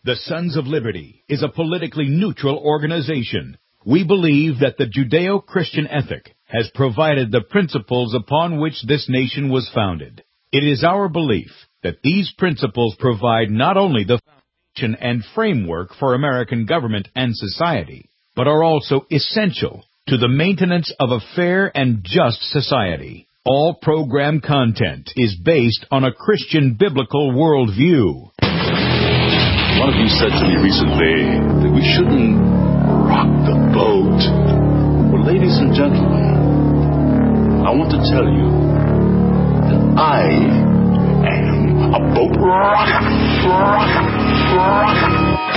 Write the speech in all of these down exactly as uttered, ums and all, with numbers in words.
The Sons of Liberty is a politically neutral organization. We believe that the Judeo-Christian ethic has provided the principles upon which this nation was founded. It is our belief that these principles provide not only the foundation and framework for American government and society, but are also essential to the maintenance of a fair and just society. All program content is based on a Christian biblical worldview. One of you said to me recently that we shouldn't rock the boat. Well, ladies and gentlemen, I want to tell you that I am a boat rocker. Rocker. Rocker.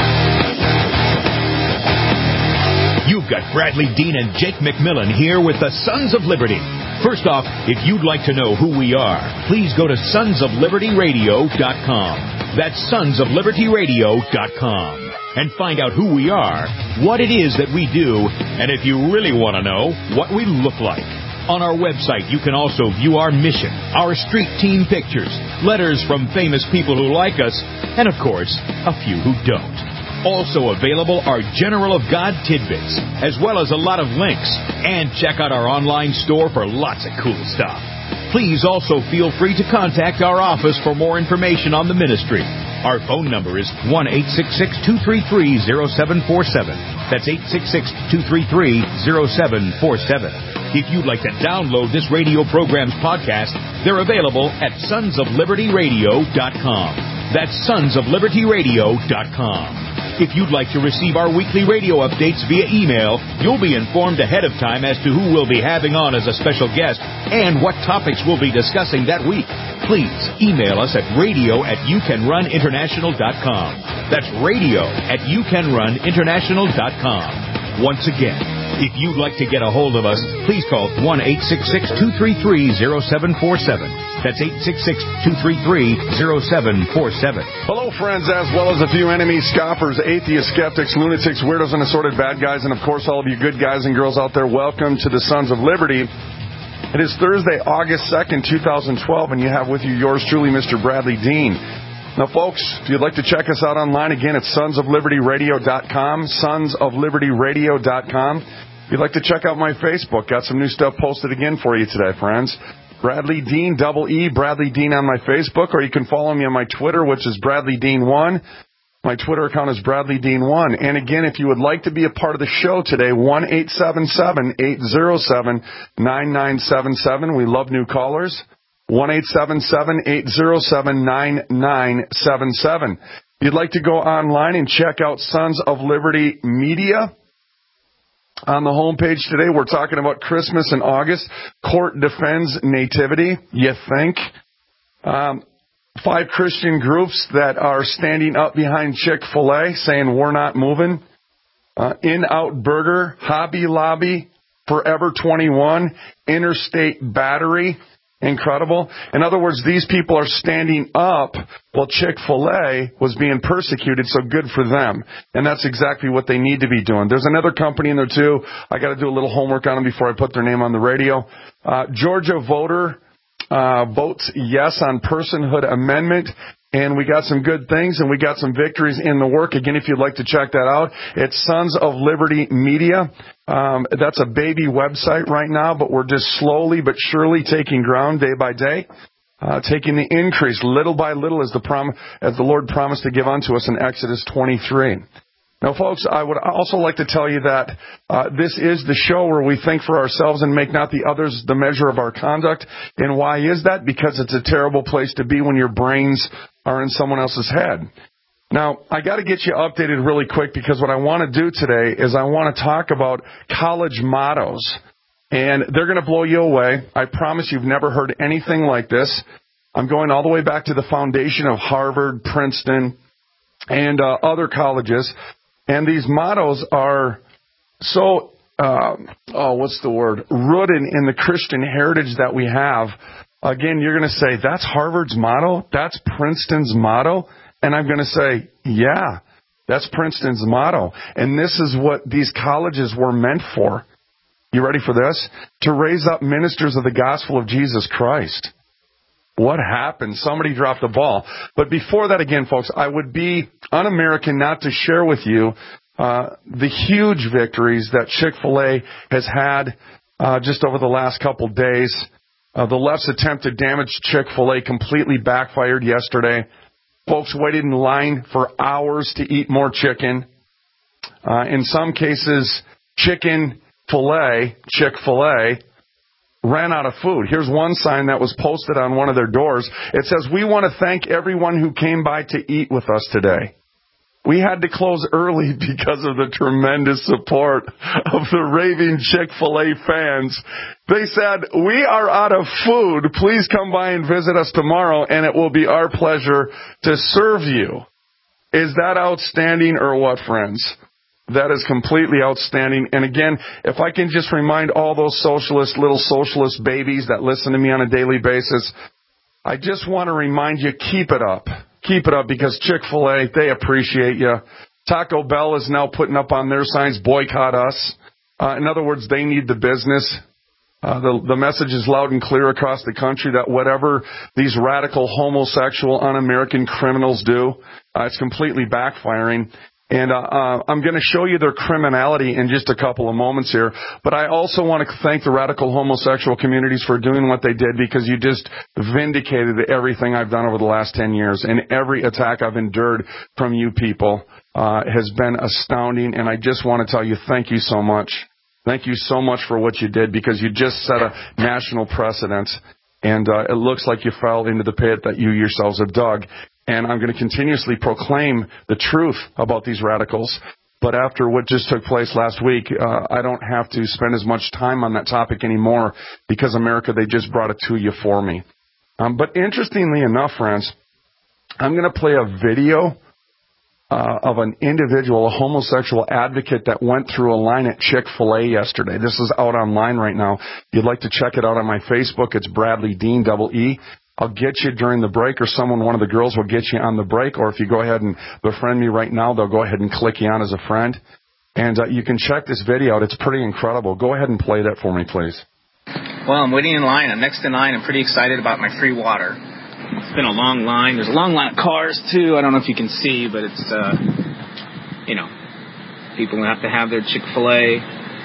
You've got Bradley Dean and Jake McMillan here with the Sons of Liberty. First off, if you'd like to know who we are, please go to sons of liberty radio dot com. That's sons of liberty radio dot com. And find out who we are, what it is that we do, and if you really want to know, what we look like. On our website, you can also view our mission, our street team pictures, letters from famous people who like us, and of course, a few who don't. Also available are General of God tidbits, as well as a lot of links. And check out our online store for lots of cool stuff. Please also feel free to contact our office for more information on the ministry. Our phone number is one eight six six, two three three, zero seven four seven. That's eight six six, two three three, zero seven four seven. If you'd like to download this radio program's podcast, they're available at sons of liberty radio dot com. That's sons of liberty radio dot com. If you'd like to receive our weekly radio updates via email, you'll be informed ahead of time as to who we'll be having on as a special guest and what topics we'll be discussing that week. Please email us at radio at you can run international dot com. That's radio at you can run international dot com. Once again, if you'd like to get a hold of us, please call one eight six six, two three three, zero seven four seven. That's eight six six, two three three, zero seven four seven. Hello, friends, as well as a few enemies, scoffers, atheists, skeptics, lunatics, weirdos, and assorted bad guys, and, of course, all of you good guys and girls out there. Welcome to the Sons of Liberty. It is Thursday, August second, twenty twelve, and you have with you yours truly, Mister Bradley Dean. Now, folks, if you'd like to check us out online, again, it's sons of liberty radio dot com, sons of liberty radio dot com. If you'd like to check out my Facebook, got some new stuff posted again for you today, friends. Bradley Dean, double E, Bradley Dean on my Facebook, or you can follow me on my Twitter, which is Bradley Dean one. My Twitter account is Bradley Dean one. And again, if you would like to be a part of the show today, one eight seven seven, eight zero seven, nine nine seven seven. We love new callers. one eight seven seven, eight zero seven, nine nine seven seven. If you'd like to go online and check out Sons of Liberty Media, on the homepage today, we're talking about Christmas in August. Court defends nativity, you think? Um, five Christian groups that are standing up behind Chick-fil-A saying we're not moving. Uh, In-Out Burger, Hobby Lobby, Forever twenty-one, Interstate Battery. Incredible. In other words, these people are standing up while Chick-fil-A was being persecuted, so good for them. And that's exactly what they need to be doing. There's another company in there, too. I got to do a little homework on them before I put their name on the radio. Uh, Georgia voter uh, votes yes on personhood amendment. And we got some good things, and we got some victories in the work. Again, if you'd like to check that out, it's Sons of Liberty Media. Um, that's a baby website right now, but we're just slowly but surely taking ground day by day, uh, taking the increase little by little as the prom- as the Lord promised to give unto us in Exodus twenty-three. Now, folks, I would also like to tell you that uh, this is the show where we think for ourselves and make not the others the measure of our conduct. And why is that? Because it's a terrible place to be when your brains are in someone else's head. Now, I got to get you updated really quick because what I want to do today is I want to talk about college mottos. And they're going to blow you away. I promise you've never heard anything like this. I'm going all the way back to the foundation of Harvard, Princeton, and uh, other colleges. And these mottos are so, uh, oh, what's the word, rooted in the Christian heritage that we have. Again, you're going to say, that's Harvard's motto? That's Princeton's motto? And I'm going to say, yeah, that's Princeton's motto. And this is what these colleges were meant for. You ready for this? To raise up ministers of the gospel of Jesus Christ. What happened? Somebody dropped the ball. But before that, again, folks, I would be un-American not to share with you uh, the huge victories that Chick-fil-A has had uh, just over the last couple days. Uh, the left's attempt to damage Chick-fil-A completely backfired yesterday. Folks waited in line for hours to eat more chicken. Uh, in some cases, chicken filet, Chick-fil-A, ran out of food. Here's one sign that was posted on one of their doors. It says, "We want to thank everyone who came by to eat with us today." We had to close early because of the tremendous support of the raving Chick-fil-A fans. They said, "We are out of food. Please come by and visit us tomorrow, and it will be our pleasure to serve you." Is that outstanding or what, friends? That is completely outstanding. And again, if I can just remind all those socialist, little socialist babies that listen to me on a daily basis, I just want to remind you, keep it up. Keep it up, because Chick-fil-A, they appreciate you. Taco Bell is now putting up on their signs, "Boycott us." Uh, in other words, they need the business. Uh, the, the message is loud and clear across the country that whatever these radical, homosexual, un-American criminals do, uh, it's completely backfiring. And uh, uh, I'm going to show you their criminality in just a couple of moments here. But I also want to thank the radical homosexual communities for doing what they did, because you just vindicated everything I've done over the last ten years. And every attack I've endured from you people uh, has been astounding. And I just want to tell you, thank you so much. Thank you so much for what you did, because you just set a national precedent. And uh, it looks like you fell into the pit that you yourselves have dug. And I'm going to continuously proclaim the truth about these radicals. But after what just took place last week, uh, I don't have to spend as much time on that topic anymore, because America, they just brought it to you for me. Um, but interestingly enough, friends, I'm going to play a video uh, of an individual, a homosexual advocate that went through a line at Chick-fil-A yesterday. This is out online right now. If you'd like to check it out on my Facebook, it's Bradley Dean, double E. I'll get you during the break, or someone, one of the girls will get you on the break, or if you go ahead and befriend me right now, they'll go ahead and click you on as a friend. And uh, you can check this video out. It's pretty incredible. Go ahead and play that for me, please. Well, I'm waiting in line. I'm next in line. I'm pretty excited about my free water. It's been a long line. There's a long line of cars, too. I don't know if you can see, but it's, uh, you know, people have to have their Chick-fil-A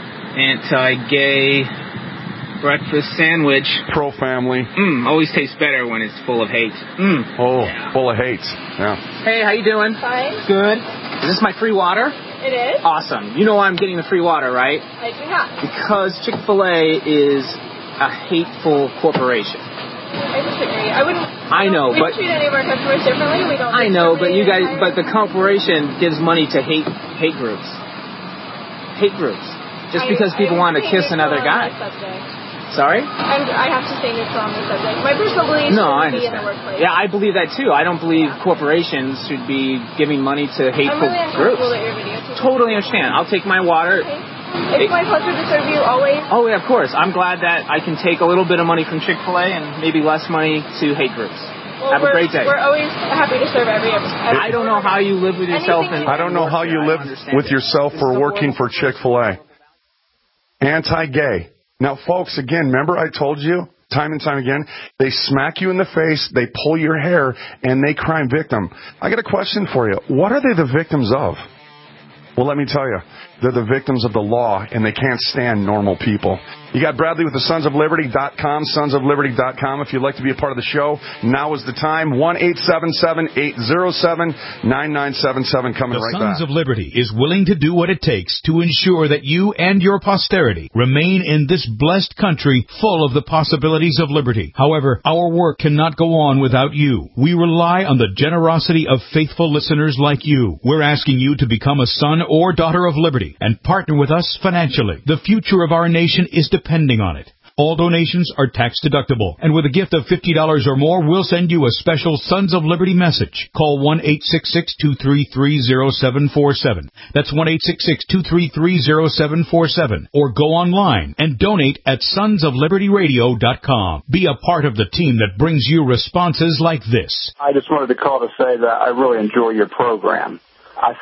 anti-gay breakfast sandwich. Pro-family. Mmm, always tastes better when it's full of hate. Mmm. Oh, yeah. Full of hate. Yeah. Hey, how you doing? Fine. Good. Is this my free water? It is. Awesome. You know why I'm getting the free water, right? I do not. Because Chick-fil-A is a hateful corporation. I disagree. I wouldn't. I know, we but don't treat any of our customers differently. We don't. I know, but you guys, but the corporation gives money to hate hate groups. Hate groups. Just I, because people I want to kiss another guy. Sorry? I'm, I have to stay neutral on the subject. My personal beliefs no, I should be in the understand. workplace. Yeah, I believe that too. I don't believe yeah. corporations should be giving money to hateful I'm really groups. At your video too. Totally understand. I'll take my water. Okay. It's it, my pleasure to serve you always. Oh, yeah, of course. I'm glad that I can take a little bit of money from Chick-fil-A and maybe less money to hate groups. Well, Have a great day. We're always happy to serve every every I don't know how you live with yourself. And I don't know how you live with yourself for working for Chick-fil-A. Anti-gay. Now, folks, again, remember I told you time and time again, they smack you in the face, they pull your hair, and they crime victim. I got a question for you. What are they the victims of? Well, let me tell you. They're the victims of the law, and they can't stand normal people. You got Bradley with the sons of liberty dot com, sons of liberty dot com. If you'd like to be a part of the show, now is the time. one eight seven seven, eight zero seven, nine nine seven seven coming right back. The Sons of Liberty is willing to do what it takes to ensure that you and your posterity remain in this blessed country full of the possibilities of liberty. However, our work cannot go on without you. We rely on the generosity of faithful listeners like you. We're asking you to become a son or daughter of liberty and partner with us financially. The future of our nation is depending on it. All donations are tax deductible, and with a gift of fifty dollars or more, we'll send you a special Sons of Liberty message. Call one eight six six, two three three, zero seven four seven. That's one eight six six, two three three, zero seven four seven. Or go online and donate at sons of liberty radio dot com. Be a part of the team that brings you responses like this. I just wanted to call to say that I really enjoy your program. I think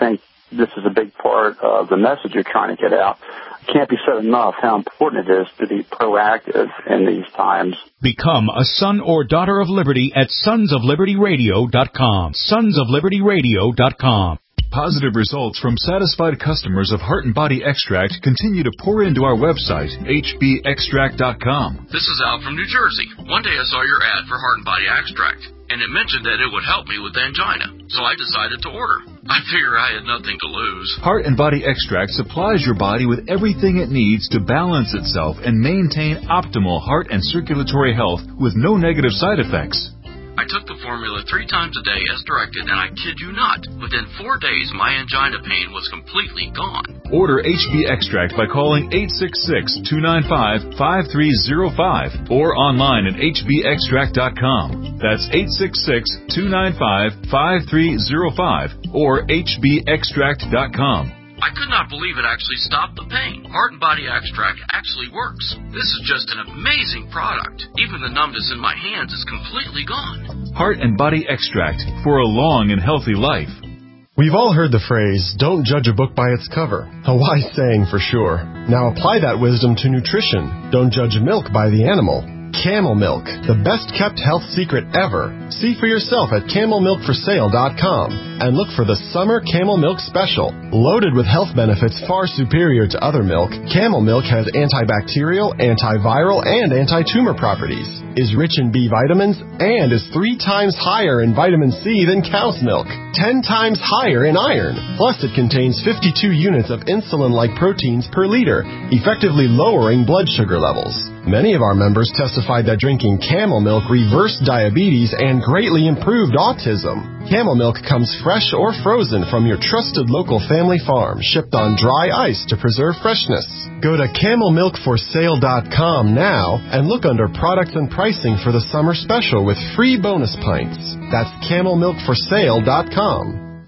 this is a big part of the message you're trying to get out. It can't be said enough how important it is to be proactive in these times. Become a son or daughter of liberty at sons of liberty radio dot com. sons of liberty radio dot com. Positive results from satisfied customers of Heart and Body Extract continue to pour into our website, H B extract dot com. This is Al from New Jersey. One day I saw your ad for Heart and Body Extract, and it mentioned that it would help me with angina, so I decided to order. I figure I had nothing to lose. Heart and Body Extract supplies your body with everything it needs to balance itself and maintain optimal heart and circulatory health with no negative side effects. I took the formula three times a day as directed, and I kid you not, within four days my angina pain was completely gone. Order H B Extract by calling eight six six, two nine five, five three zero five or online at H B extract dot com. That's eight six six, two nine five, five three zero five or H B extract dot com. I could not believe it actually stopped the pain. Heart and Body Extract actually works. This is just an amazing product. Even the numbness in my hands is completely gone. Heart and Body Extract for a long and healthy life. We've all heard the phrase, don't judge a book by its cover. A wise saying for sure. Now apply that wisdom to nutrition. Don't judge milk by the animal. Camel Milk, the best-kept health secret ever. See for yourself at camel milk for sale dot com and look for the Summer Camel Milk Special. Loaded with health benefits far superior to other milk, Camel Milk has antibacterial, antiviral, and anti-tumor properties, is rich in B vitamins, and is three times higher in vitamin C than cow's milk, ten times higher in iron. Plus, it contains fifty-two units of insulin-like proteins per liter, effectively lowering blood sugar levels. Many of our members testified that drinking Camel Milk reversed diabetes and greatly improved autism. Camel Milk comes fresh or frozen from your trusted local family farm, shipped on dry ice to preserve freshness. Go to camel milk for sale dot com now and look under products and pricing for the summer special with free bonus pints. That's camel milk for sale dot com.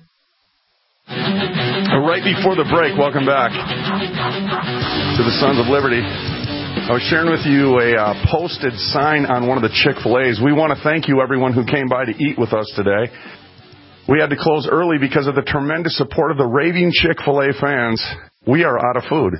Right before the break, welcome back to the Sons of Liberty. I was sharing with you a uh, posted sign on one of the Chick-fil-A's. We want to thank you, everyone who came by to eat with us today. We had to close early because of the tremendous support of the raving Chick-fil-A fans. We are out of food.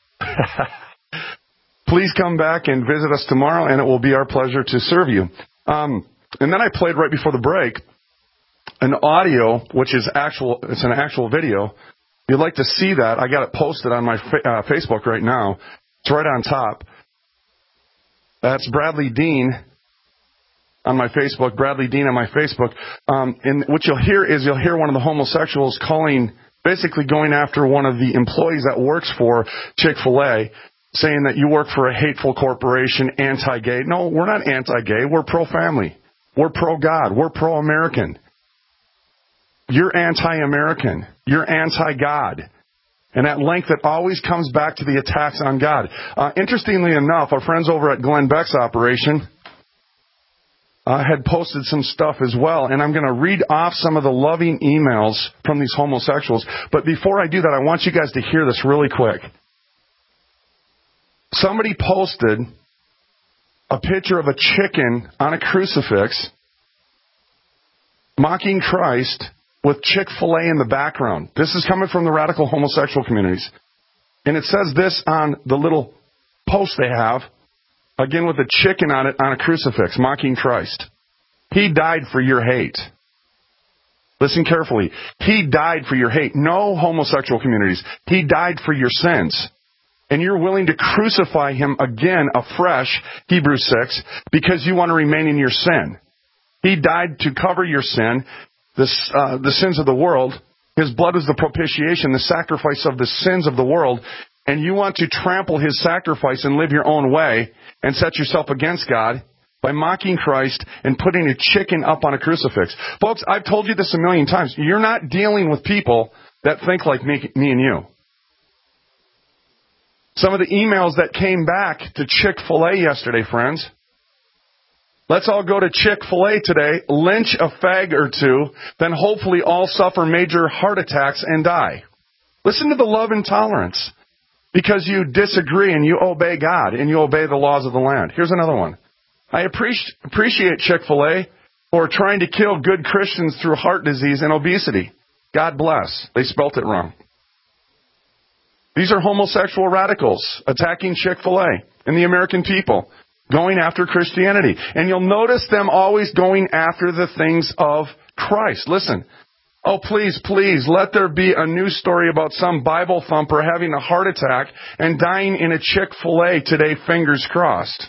Please come back and visit us tomorrow, and it will be our pleasure to serve you. Um, and then I played right before the break an audio, which is actual. It's an actual video. If you'd like to see that, I got it posted on my fa- uh, Facebook right now. It's right on top. That's Bradley Dean on my Facebook, Bradley Dean on my Facebook. Um, and what you'll hear is you'll hear one of the homosexuals calling, basically going after one of the employees that works for Chick-fil-A, saying that you work for a hateful corporation, anti-gay. No, we're not anti-gay. We're pro-family. We're pro-God. We're pro-American. You're anti-American. You're anti-God. And at length, it always comes back to the attacks on God. Uh, interestingly enough, our friends over at Glenn Beck's operation uh, had posted some stuff as well. And I'm going to read off some of the loving emails from these homosexuals. But before I do that, I want you guys to hear this really quick. Somebody posted a picture of a chicken on a crucifix mocking Christ with Chick-fil-A in the background. This is coming from the radical homosexual communities. And it says this on the little post they have, again with a chicken on it on a crucifix, mocking Christ. He died for your hate. Listen carefully. He died for your hate. No, homosexual communities. He died for your sins. And you're willing to crucify him again afresh, Hebrews six, because you want to remain in your sin. He died to cover your sin. The, uh, the sins of the world. His blood was the propitiation, the sacrifice of the sins of the world. And you want to trample his sacrifice and live your own way and set yourself against God by mocking Christ and putting a chicken up on a crucifix. Folks, I've told you this a million times. You're not dealing with people that think like me, me and you. Some of the emails that came back to Chick-fil-A yesterday, friends. Let's all go to Chick-fil-A today, lynch a fag or two, then hopefully all suffer major heart attacks and die. Listen to the love and tolerance. Because you disagree and you obey God and you obey the laws of the land. Here's another one. I appreciate, appreciate Chick-fil-A for trying to kill good Christians through heart disease and obesity. God bless. They spelt it wrong. These are homosexual radicals attacking Chick-fil-A and the American people, going after Christianity. And you'll notice them always going after the things of Christ. Listen. Oh, please, please, let there be a news story about some Bible thumper having a heart attack and dying in a Chick-fil-A today, fingers crossed.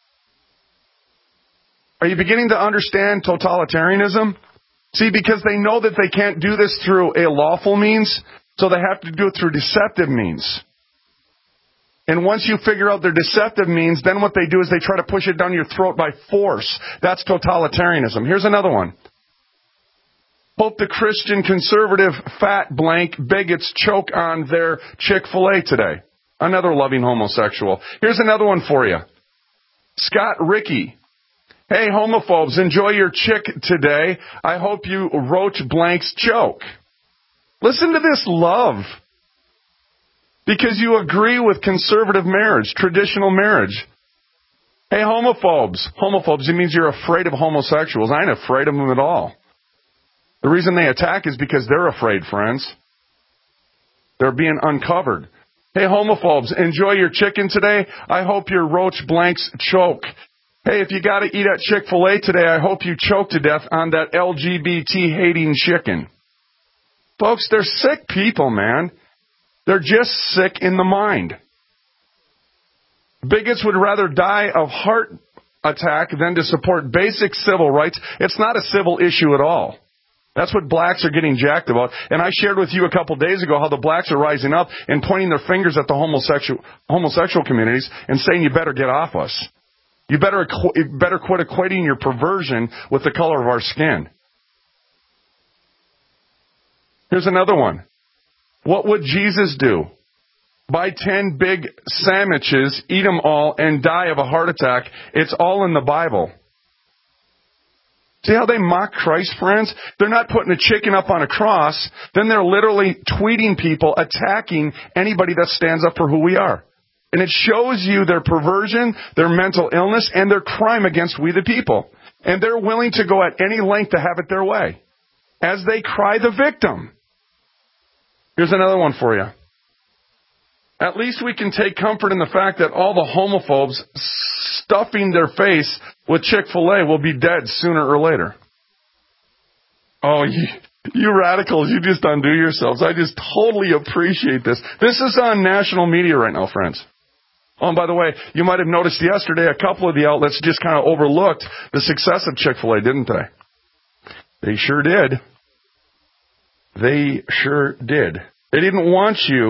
Are you beginning to understand totalitarianism? See, because they know that they can't do this through a lawful means, so they have to do it through deceptive means. And once you figure out their deceptive means, then what they do is they try to push it down your throat by force. That's totalitarianism. Here's another one. Hope the Christian conservative fat blank bigots choke on their Chick-fil-A today. Another loving homosexual. Here's another one for you. Scott Rickey. Hey, homophobes, enjoy your chick today. I hope you roach blanks choke. Listen to this love. Because you agree with conservative marriage, traditional marriage. Hey, homophobes. Homophobes, it means you're afraid of homosexuals. I ain't afraid of them at all. The reason they attack is because they're afraid, friends. They're being uncovered. Hey, homophobes, enjoy your chicken today. I hope your roach blanks choke. Hey, if you got to eat at Chick-fil-A today, I hope you choke to death on that L G B T-hating chicken. Folks, they're sick people, man. They're just sick in the mind. Bigots would rather die of heart attack than to support basic civil rights. It's not a civil issue at all. That's what blacks are getting jacked about. And I shared with you a couple days ago how the blacks are rising up and pointing their fingers at the homosexual homosexual communities and saying, you better get off us. You better, you better quit equating your perversion with the color of our skin. Here's another one. What would Jesus do? Buy ten big sandwiches, eat them all, and die of a heart attack. It's all in the Bible. See how they mock Christ, friends? They're not putting a chicken up on a cross. Then they're literally tweeting people, attacking anybody that stands up for who we are. And it shows you their perversion, their mental illness, and their crime against we the people. And they're willing to go at any length to have it their way, as they cry the victim. Here's another one for you. At least we can take comfort in the fact that all the homophobes stuffing their face with Chick-fil-A will be dead sooner or later. Oh, you, you radicals, you just undo yourselves. I just totally appreciate this. This is on national media right now, friends. Oh, and by the way, you might have noticed yesterday a couple of the outlets just kind of overlooked the success of Chick-fil-A, didn't they? They sure did. They sure did. They didn't want you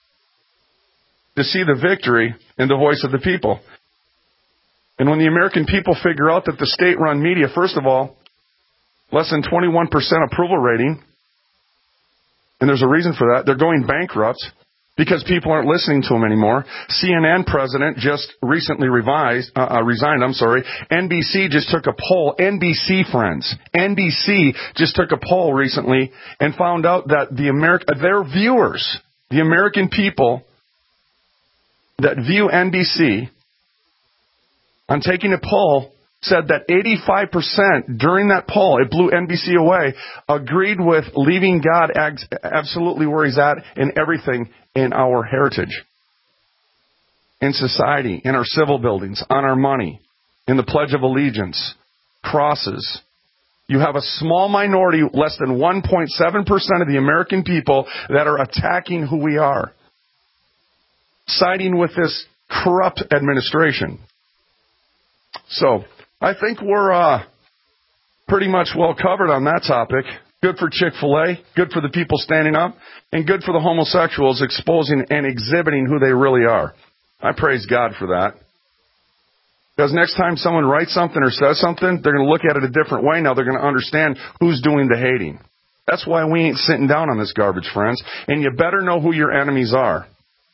to see the victory in the voice of the people. And when the American people figure out that the state-run media, first of all, less than twenty-one percent approval rating, and there's a reason for that, they're going bankrupt because people aren't listening to them anymore. C N N president just recently revised, uh, uh, resigned, I'm sorry. N B C just took a poll. N B C, friends. N B C just took a poll recently and found out that the Ameri- their viewers, the American people that view N B C, on taking a poll, said that eighty-five percent during that poll, it blew N B C away, agreed with leaving God ag- absolutely where He's at in everything in our heritage, in society, in our civil buildings, on our money, in the Pledge of Allegiance, crosses. You have a small minority, less than one point seven percent of the American people that are attacking who we are, siding with this corrupt administration. So, I think we're uh, pretty much well covered on that topic. Good for Chick-fil-A, good for the people standing up, and good for the homosexuals exposing and exhibiting who they really are. I praise God for that. Because next time someone writes something or says something, they're going to look at it a different way. Now they're going to understand who's doing the hating. That's why we ain't sitting down on this garbage, friends. And you better know who your enemies are.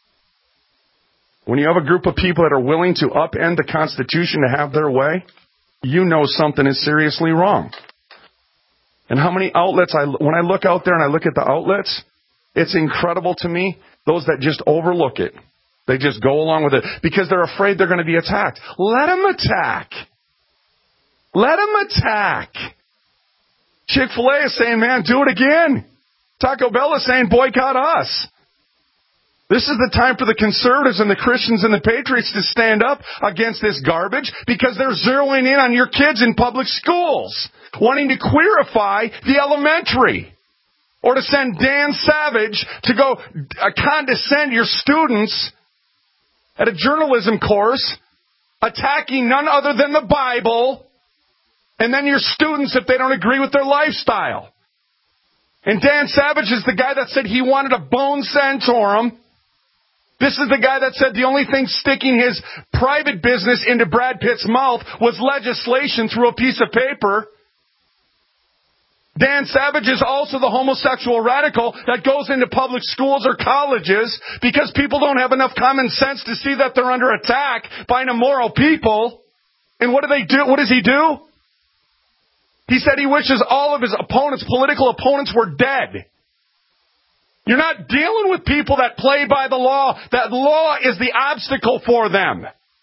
When you have a group of people that are willing to upend the Constitution to have their way, you know something is seriously wrong. And how many outlets, I, when I look out there and I look at the outlets, it's incredible to me, those that just overlook it. They just go along with it because they're afraid they're going to be attacked. Let them attack. Let them attack. Chick-fil-A is saying, man, do it again. Taco Bell is saying boycott us. This is the time for the conservatives and the Christians and the patriots to stand up against this garbage because they're zeroing in on your kids in public schools, wanting to queerify the elementary, or to send Dan Savage to go uh, condescend your students at a journalism course, attacking none other than the Bible, and then your students if they don't agree with their lifestyle. And Dan Savage is the guy that said he wanted a bone Santorum. This is the guy that said the only thing sticking his private business into Brad Pitt's mouth was legislation through a piece of paper. Dan Savage is also the homosexual radical that goes into public schools or colleges because people don't have enough common sense to see that they're under attack by an immoral people. And what do they do? What does he do? He said he wishes all of his opponents, political opponents, were dead. You're not dealing with people that play by the law. That law is the obstacle for them.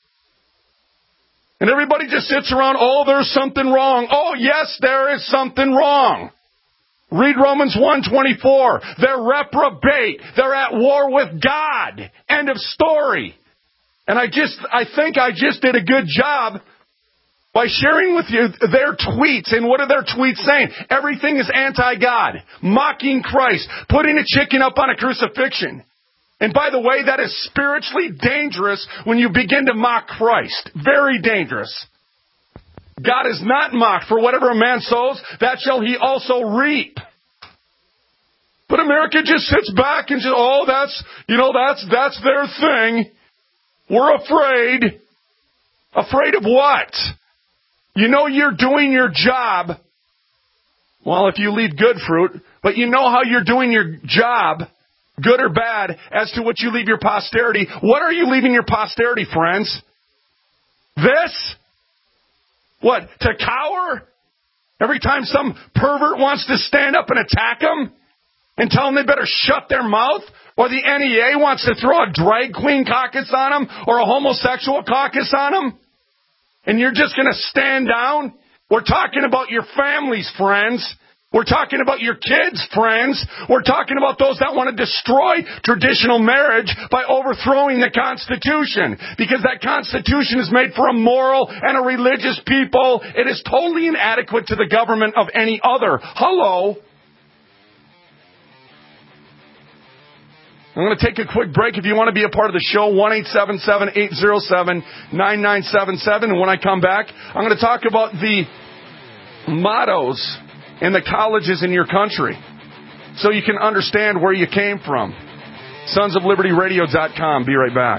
And everybody just sits around, oh, there's something wrong. Oh, yes, there is something wrong. Read Romans one twenty-four. They're reprobate. They're at war with God. End of story. And I just, I think I just did a good job by sharing with you their tweets. And what are their tweets saying? Everything is anti-God. Mocking Christ. Putting a chicken up on a crucifixion. And by the way, that is spiritually dangerous when you begin to mock Christ. Very dangerous. God is not mocked. For whatever a man sows, that shall he also reap. But America just sits back and says, oh, that's, you know, that's, that's their thing. We're afraid. Afraid of what? You know you're doing your job. Well, if you leave good fruit, but you know how you're doing your job, good or bad, as to what you leave your posterity. What are you leaving your posterity, friends? This? What, to cower? Every time some pervert wants to stand up and attack them and tell them they better shut their mouth? Or the N E A wants to throw a drag queen caucus on them or a homosexual caucus on them? And you're just going to stand down? We're talking about your families, friends. We're talking about your kids, friends. We're talking about those that want to destroy traditional marriage by overthrowing the Constitution. Because that Constitution is made for a moral and a religious people. It is totally inadequate to the government of any other. Hello? I'm going to take a quick break. If you want to be a part of the show, one eight seven seven, eight zero seven, nine nine seven seven. And when I come back, I'm going to talk about the mottos in the colleges in your country so you can understand where you came from. sons of liberty radio dot com. Be right back.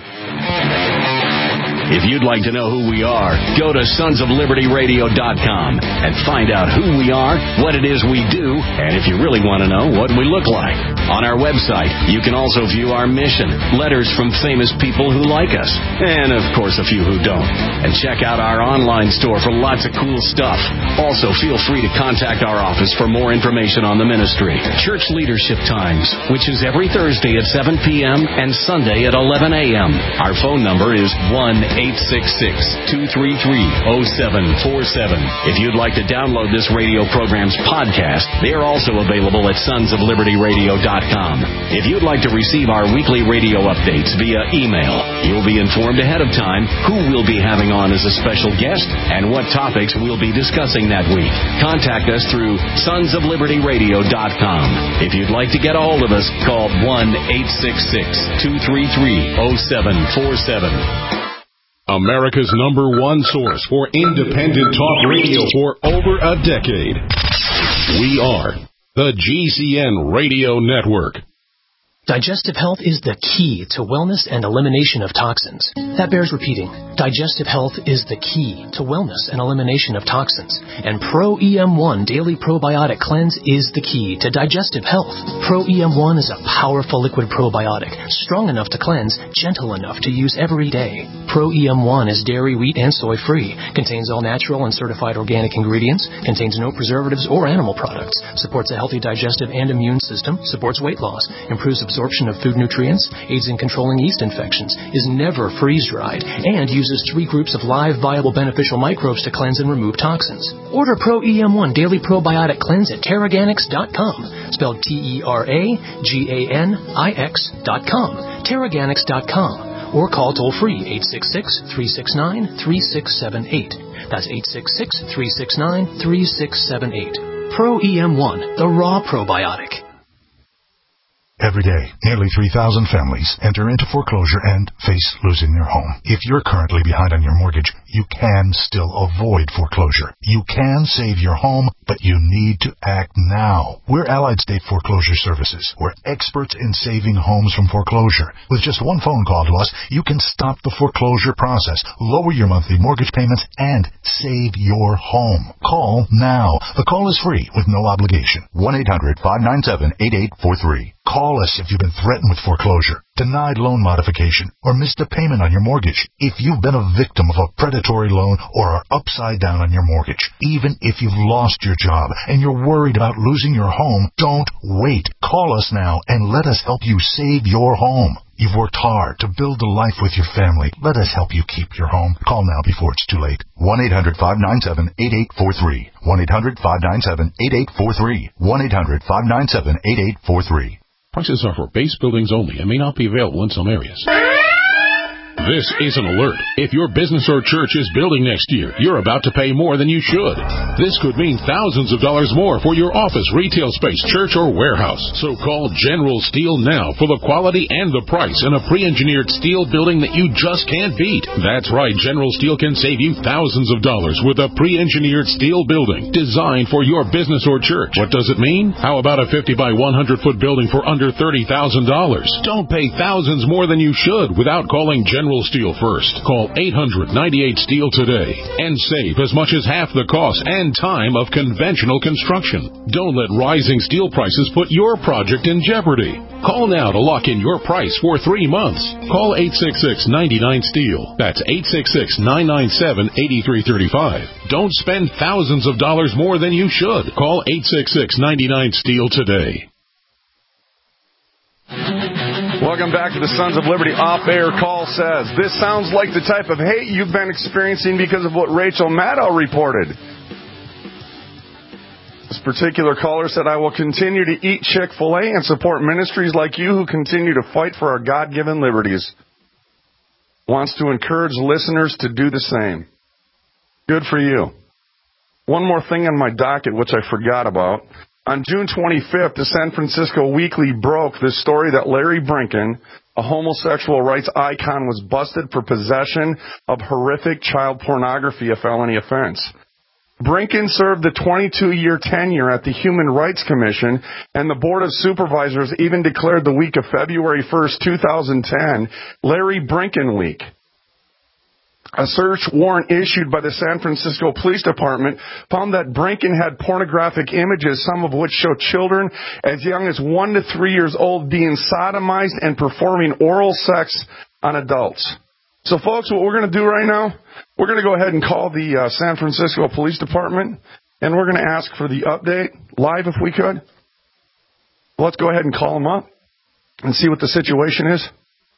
If you'd like to know who we are, go to sons of liberty radio dot com and find out who we are, what it is we do, and if you really want to know, what we look like. On our website, you can also view our mission, letters from famous people who like us, and of course a few who don't. And check out our online store for lots of cool stuff. Also, feel free to contact our office for more information on the ministry. Church Leadership Times, which is every Thursday at seven p.m. and Sunday at eleven a.m. Our phone number is one eight six six, two three three, zero seven four seven. If you'd like to download this radio program's podcast, they are also available at sons of liberty radio dot com. If you'd like to receive our weekly radio updates via email, you'll be informed ahead of time who we'll be having on as a special guest and what topics we'll be discussing that week. Contact us through sons of liberty radio dot com. If you'd like to get a hold of us, call one eight six six, two three three, zero seven four seven. America's number one source for independent talk radio for over a decade. We are the G C N Radio Network. Digestive health is the key to wellness and elimination of toxins. That bears repeating. Digestive health is the key to wellness and elimination of toxins. And Pro E M one Daily Probiotic Cleanse is the key to digestive health. Pro E M one is a powerful liquid probiotic, strong enough to cleanse, gentle enough to use every day. Pro E M one is dairy, wheat, and soy-free, contains all natural and certified organic ingredients, contains no preservatives or animal products, supports a healthy digestive and immune system, supports weight loss, improves absorption, absorption of food nutrients, aids in controlling yeast infections, is never freeze-dried, and uses three groups of live, viable, beneficial microbes to cleanse and remove toxins. Order Pro E M one Daily Probiotic Cleanse at Terraganix dot com, spelled T E R A G A N I X dot com, Terraganix dot com. Or call toll-free eight six six, three six nine, three six seven eight. That's eight six six, three six nine, three six seven eight. Pro E M one, the raw probiotic. Every day, nearly three thousand families enter into foreclosure and face losing their home. If you're currently behind on your mortgage, you can still avoid foreclosure. You can save your home, but you need to act now. We're Allied State Foreclosure Services. We're experts in saving homes from foreclosure. With just one phone call to us, you can stop the foreclosure process, lower your monthly mortgage payments, and save your home. Call now. The call is free with no obligation. one eight hundred, five nine seven, eight eight four three. Call us if you've been threatened with foreclosure, denied loan modification, or missed a payment on your mortgage. If you've been a victim of a predatory loan or are upside down on your mortgage, even if you've lost your job and you're worried about losing your home, don't wait. Call us now and let us help you save your home. You've worked hard to build a life with your family. Let us help you keep your home. Call now before it's too late. one eight hundred, five nine seven, eight eight four three. one eight hundred, five nine seven, eight eight four three. one eight hundred, five nine seven, eight eight four three. Prices are for base buildings only and may not be available in some areas. This is an alert. If your business or church is building next year, you're about to pay more than you should. This could mean thousands of dollars more for your office, retail space, church, or warehouse. So call General Steel now for the quality and the price in a pre-engineered steel building that you just can't beat. That's right, General Steel can save you thousands of dollars with a pre-engineered steel building designed for your business or church. What does it mean? How about a fifty by one hundred foot building for under thirty thousand dollars? Don't pay thousands more than you should without calling General Steel first. Call eight hundred, ninety-eight, STEEL today and save as much as half the cost and time of conventional construction. Don't let rising steel prices put your project in jeopardy. Call now to lock in your price for three months. Call eight six six, nine nine, STEEL. That's eight six six, nine nine seven, eight three three five. Don't spend thousands of dollars more than you should. Call eight six six, nine nine, STEEL today. Welcome back to the Sons of Liberty off-air call says. This sounds like the type of hate you've been experiencing because of what Rachel Maddow reported. This particular caller said, I will continue to eat Chick-fil-A and support ministries like you who continue to fight for our God-given liberties. Wants to encourage listeners to do the same. Good for you. One more thing on my docket, which I forgot about. On June twenty-fifth, the San Francisco Weekly broke the story that Larry Brinken, a homosexual rights icon, was busted for possession of horrific child pornography, a felony offense. Brinken served a twenty-two year tenure at the Human Rights Commission, and the Board of Supervisors even declared the week of February first, two thousand ten, Larry Brinken Week. A search warrant issued by the San Francisco Police Department found that Brinken had pornographic images, some of which show children as young as one to three years old being sodomized and performing oral sex on adults. So, folks, what we're going to do right now, we're going to go ahead and call the uh, San Francisco Police Department, and we're going to ask for the update live if we could. Let's go ahead and call them up and see what the situation is.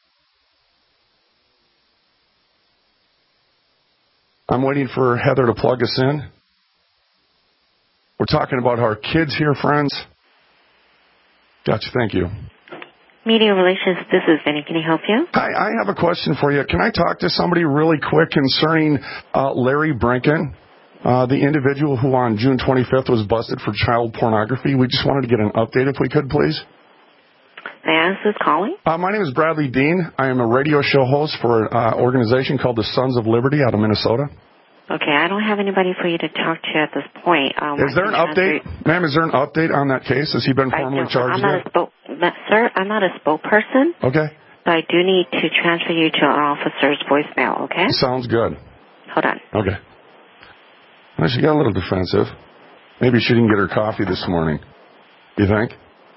I'm waiting for Heather to plug us in. We're talking about our kids here, friends. Gotcha, thank you. Media Relations, this is Vinny. Can I help you? Hi, I have a question for you. Can I talk to somebody really quick concerning uh, Larry Brinken, uh, the individual who on June twenty-fifth was busted for child pornography? We just wanted to get an update if we could, please. May I ask who's calling? Uh, my name is Bradley Dean. I am a radio show host for an uh, organization called the Sons of Liberty out of Minnesota. Okay, I don't have anybody for you to talk to at this point. Um, is there an update? Answer... Ma'am, is there an update on that case? Has he been formally charged I'm not yet? A spoke... Sir, I'm not a spokesperson. Okay. But I do need to transfer you to our officer's voicemail, okay? Sounds good. Hold on. Okay. Well, she got a little defensive. Maybe she didn't get her coffee this morning. You think?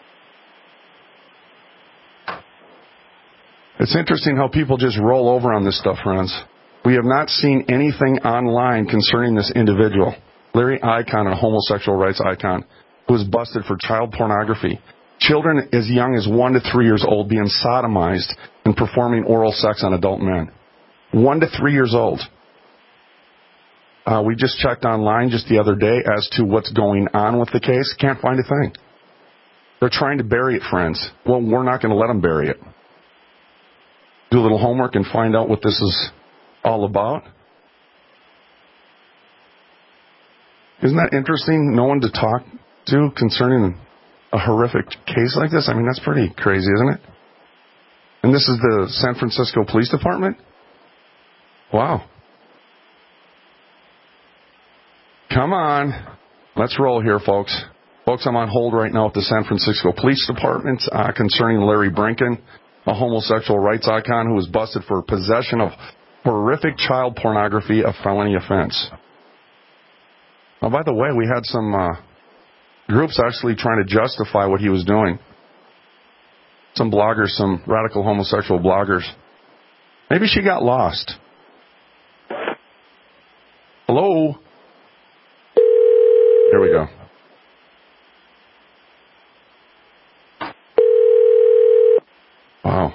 It's interesting how people just roll over on this stuff, friends. We have not seen anything online concerning this individual, Larry Icahn, a homosexual rights icon, who was busted for child pornography. children as young as one to three years old being sodomized and performing oral sex on adult men. One to three years old. Uh, we just checked online just the other day as to what's going on with the case. Can't find a thing. They're trying to bury it, friends. Well, we're not going to let them bury it. Do a little homework and find out what this is all about. Isn't that interesting? No one to talk to concerning a horrific case like this? I mean, that's pretty crazy, isn't it? And this is the San Francisco Police Department? Wow. Come on. Let's roll here, folks. Folks, I'm on hold right now with the San Francisco Police Department uh, concerning Larry Brinken, a homosexual rights icon who was busted for possession of horrific child pornography, a felony offense. Oh, by the way, we had some uh, groups actually trying to justify what he was doing. Some bloggers, some radical homosexual bloggers. Maybe she got lost. Hello? Here we go. Wow.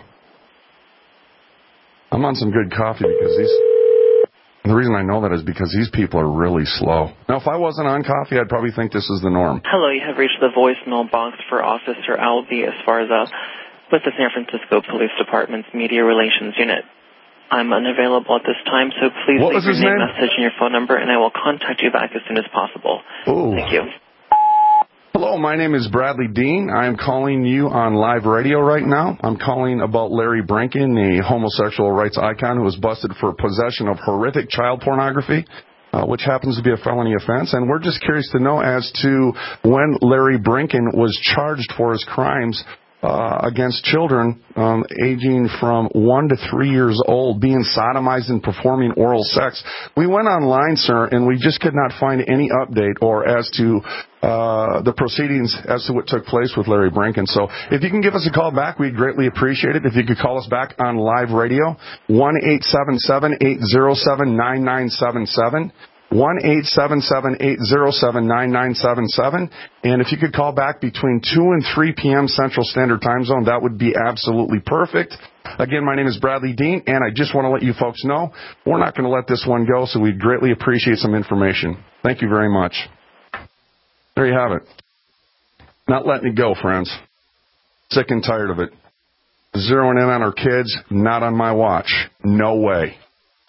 I'm on some good coffee because these... The reason I know that is because these people are really slow. Now, if I wasn't on coffee, I'd probably think this is the norm. Hello, you have reached the voicemail box for Officer Albee as far as uh, with the San Francisco Police Department's Media Relations Unit. I'm unavailable at this time, so please what leave your name, name, message, and your phone number, and I will contact you back as soon as possible. Ooh. Thank you. Hello, my name is Bradley Dean. I am calling you on live radio right now. I'm calling about Larry Brinken, the homosexual rights icon who was busted for possession of horrific child pornography, uh, which happens to be a felony offense. And we're just curious to know as to when Larry Brinken was charged for his crimes uh, against children um, aging from one to three years old, being sodomized and performing oral sex. We went online, sir, and we just could not find any update or as to uh, the proceedings as to what took place with Larry Brinken. So if you can give us a call back, we'd greatly appreciate it. If you could call us back on live radio, one eight seven seven, eight zero seven, nine nine seven seven. one eight seven seven, eight zero seven, nine nine seven seven. And if you could call back between two and three p.m. Central Standard Time Zone, that would be absolutely perfect. Again, my name is Bradley Dean, and I just want to let you folks know we're not going to let this one go, so we'd greatly appreciate some information. Thank you very much. There you have it. Not letting it go, friends. Sick and tired of it. Zeroing in on our kids, not on my watch. No way.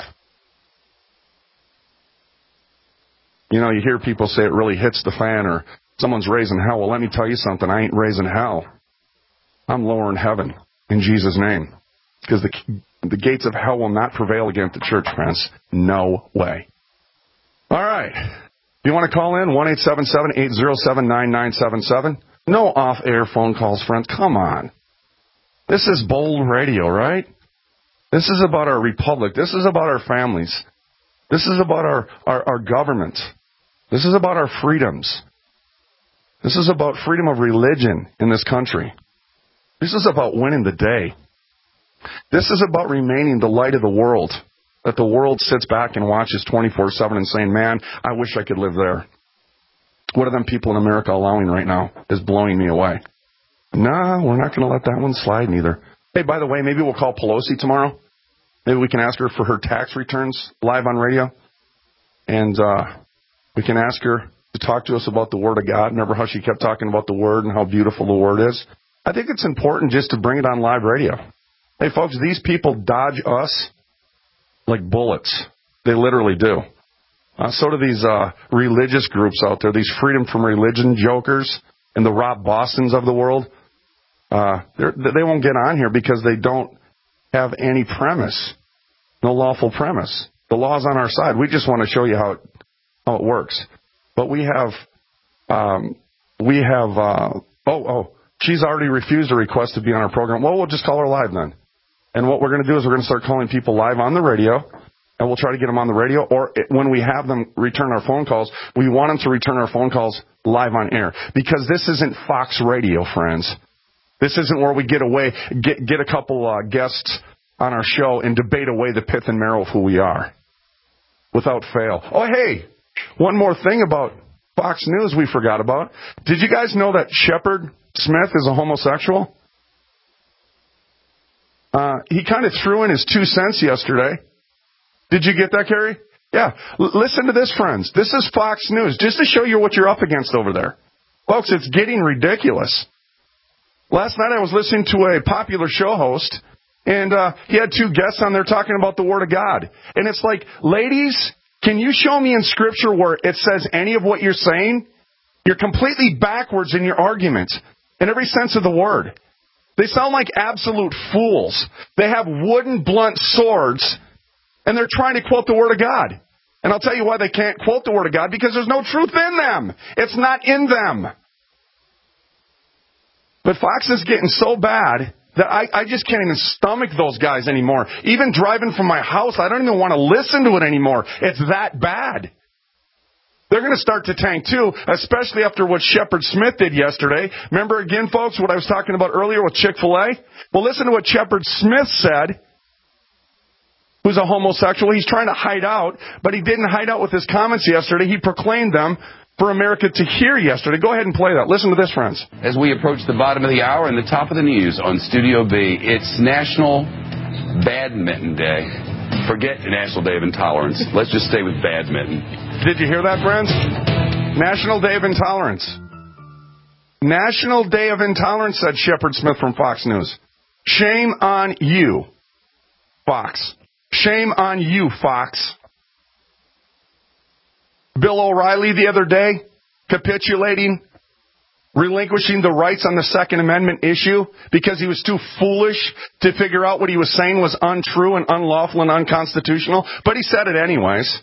You know, you hear people say it really hits the fan or someone's raising hell. Well, let me tell you something. I ain't raising hell. I'm lowering heaven in Jesus' name. Because the, the gates of hell will not prevail against the church, friends. No way. All right. If you want to call in, one eight seven seven, eight zero seven, nine nine seven seven. No off-air phone calls, friends. Come on. This is bold radio, right? This is about our republic. This is about our families. This is about our, our, our government. This is about our freedoms. This is about freedom of religion in this country. This is about winning the day. This is about remaining the light of the world, that the world sits back and watches twenty-four seven and saying, man, I wish I could live there. What are them people in America allowing right now is blowing me away. Nah, we're not going to let that one slide neither. Hey, by the way, maybe we'll call Pelosi tomorrow. Maybe we can ask her for her tax returns live on radio. And uh, we can ask her to talk to us about the Word of God. Remember how she kept talking about the Word and how beautiful the Word is? I think it's important just to bring it on live radio. Hey, folks, these people dodge us like bullets. They literally do. Uh, so do these uh, religious groups out there, these freedom from religion jokers and the Rob Bostons of the world. Uh, they won't get on here because they don't have any premise, no lawful premise. The law's on our side. We just want to show you how it, how it works. But we have, um, we have, uh, oh, oh, she's already refused a request to be on our program. Well, we'll just call her live then. And what we're going to do is we're going to start calling people live on the radio, and we'll try to get them on the radio. Or when we have them return our phone calls, we want them to return our phone calls live on air. Because this isn't Fox Radio, friends. This isn't where we get away, get, get a couple uh, guests on our show and debate away the pith and marrow of who we are without fail. Oh, hey, one more thing about Fox News we forgot about. Did you guys know that Shepard Smith is a homosexual? Uh, he kind of threw in his two cents yesterday. Did you get that, Carrie? Yeah. L- listen to this, friends. This is Fox News, just to show you what you're up against over there. Folks, it's getting ridiculous. Last night I was listening to a popular show host, and uh, he had two guests on there talking about the Word of God. And it's like, ladies, can you show me in Scripture where it says any of what you're saying? You're completely backwards in your argument, in every sense of the word. They sound like absolute fools. They have wooden, blunt swords, and they're trying to quote the Word of God. And I'll tell you why they can't quote the Word of God, because there's no truth in them. It's not in them. But Fox is getting so bad that I, I just can't even stomach those guys anymore. Even driving from my house, I don't even want to listen to it anymore. It's that bad. They're going to start to tank, too, especially after what Shepard Smith did yesterday. Remember, again, folks, what I was talking about earlier with Chick-fil-A? Well, listen to what Shepard Smith said, who's a homosexual. He's trying to hide out, but he didn't hide out with his comments yesterday. He proclaimed them for America to hear yesterday. Go ahead and play that. Listen to this, friends. As we approach the bottom of the hour and the top of the news on Studio B, it's National Badminton Day. Forget National Day of Intolerance. Let's just stay with badminton. Did you hear that, friends? National Day of Intolerance. National Day of Intolerance, said Shepard Smith from Fox News. Shame on you, Fox. Shame on you, Fox. Bill O'Reilly the other day, capitulating, relinquishing the rights on the Second Amendment issue because he was too foolish to figure out what he was saying was untrue and unlawful and unconstitutional, but he said it anyways.